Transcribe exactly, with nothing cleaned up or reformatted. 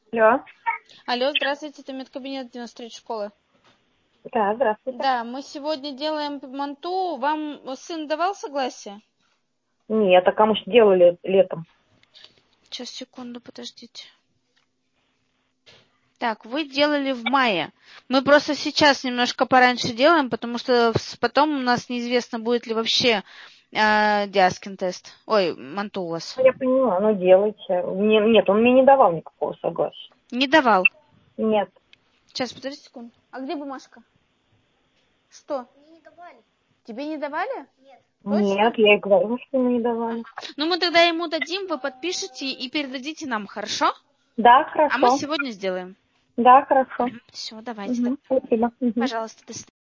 Алло. Алло, здравствуйте, это медкабинет девяносто третьей школы. Да, здравствуйте. Да, мы сегодня делаем манту. Вам сын давал согласие? Нет, а кому ж делали летом? Сейчас, секунду, подождите. Так, вы делали в мае. Мы просто сейчас немножко пораньше делаем, потому что потом у нас неизвестно, будет ли вообще э, Диаскин тест. Ой, манту у вас. Ну, я поняла, ну делайте. Мне, нет, он мне не давал никакого согласия. Не давал. Нет. Сейчас, подожди секунду. А где бумажка? Что? Мне не давали. Тебе не давали? Нет. Точно? Нет, я и говорю, что ему не давали. Ну, мы тогда ему дадим, вы подпишете и передадите нам, хорошо? Да, А мы хорошо. сегодня сделаем. Да, хорошо. Все, давайте. Угу, спасибо. Угу. Пожалуйста, до свидания.